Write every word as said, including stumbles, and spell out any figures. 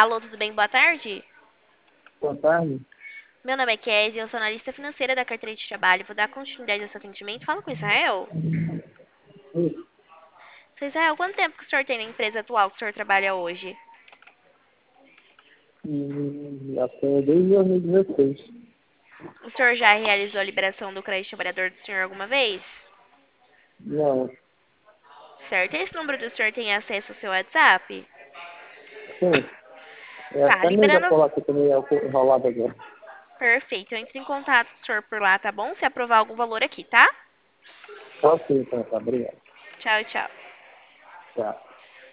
Alô, tudo bem? Boa tarde. Boa tarde. Meu nome é Kézia, eu sou analista financeira da carteira de trabalho. Vou dar continuidade ao seu atendimento. Fala com o Israel. Isso. Seu Israel, quanto tempo que o senhor tem na empresa atual que o senhor trabalha hoje? E até desde dois mil e dezesseis. O senhor já realizou a liberação do crédito trabalhador do senhor alguma vez? Não, Certo. Esse número do senhor tem acesso ao seu WhatsApp? sim. É Tá, até mesmo liberando. a colar que eu também é enrolado agora. Perfeito. Eu entro em contato com o senhor por lá, tá bom? Se aprovar algum valor aqui, tá? Só sim, então, tá. Obrigado. Tchau, tchau. Tchau.